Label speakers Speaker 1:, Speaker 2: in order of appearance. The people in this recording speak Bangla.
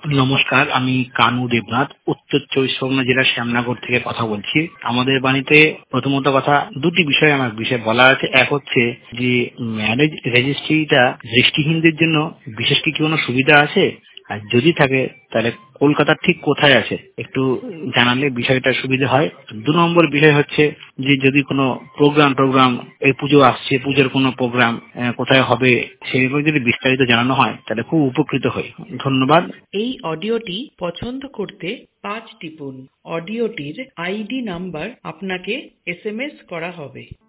Speaker 1: নমস্কার, আমি কানু দেবনাথ উত্তর চব্বিশ পরগনা জেলার শ্যামনগর থেকে কথা বলছি। আমাদের বাড়িতে প্রথমত কথা দুটি বিষয় আমার বিষয়ে বলা আছে। এক হচ্ছে যে ম্যারেজ রেজিস্ট্রিটা দৃষ্টিহীনদের জন্য বিশেষ কি কোনো সুবিধা আছে, আর যদি থাকে তাহলে কলকাতার ঠিক কোথায় আছে একটু জানালে বিষয়টা সুবিধা হয়। 2 নম্বর বিষয় হচ্ছে যে যদি কোনো প্রোগ্রাম এই পুজো আসছে, পুজোর কোনো প্রোগ্রাম কোথায় হবে সেগুলো যদি বিস্তারিত জানানো হয় তাহলে খুব উপকৃত হই। ধন্যবাদ।
Speaker 2: এই অডিওটি পছন্দ করতে 5 টিপুন। অডিওটির আইডি নাম্বার আপনাকে SMS করা হবে।